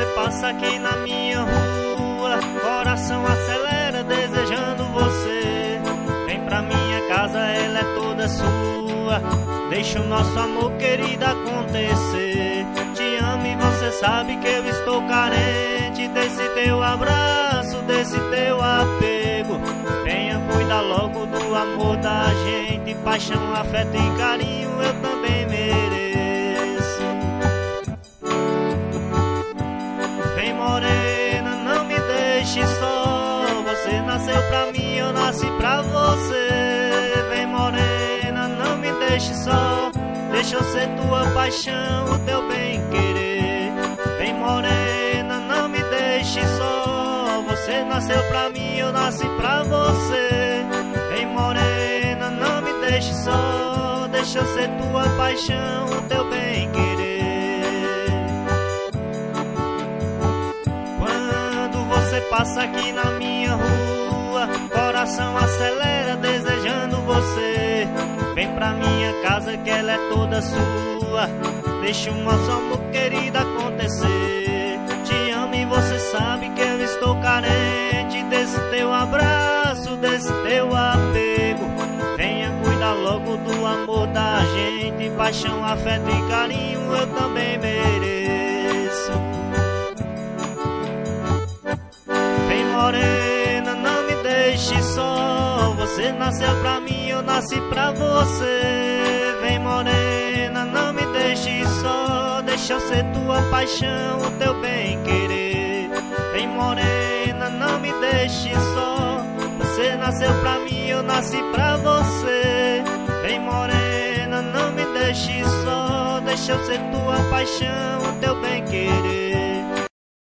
passa aqui na minha rua, coração acelera desejando você. Vem pra minha casa, ela é toda sua, deixa o nosso amor querido acontecer. Te amo e você sabe que eu estou carente desse teu abraço, desse teu apego. Venha cuidar logo do amor da gente, paixão, afeto e carinho eu também mereço. Vem morena, não me deixe só, você nasceu pra mim, eu nasci pra você. Vem morena, não me deixe só, deixa eu ser tua paixão, o teu bem querer. Vem morena, não me deixe só, você nasceu pra mim, eu nasci pra você. Vem morena, não me deixe só, deixa eu ser tua paixão, o teu bem querer. Quando você passa aqui na minha rua, coração acelera desejando você. Vem pra minha casa que ela é toda sua, deixa o nosso amor querido acontecer. Te amo e você sabe que eu estou carente desse teu abraço, desse teu apego. Venha cuidar logo do amor da gente, paixão, afeto e carinho eu também mereço. Vem morena, não me deixe só, você nasceu pra mim, eu nasci pra você. Vem morena, não me deixe só, deixa eu ser tua paixão, o teu bem querer. Vem morena, não me deixe só, você nasceu pra mim, eu nasci pra você. Vem morena, não me deixe só, deixa eu ser tua paixão, o teu bem querer.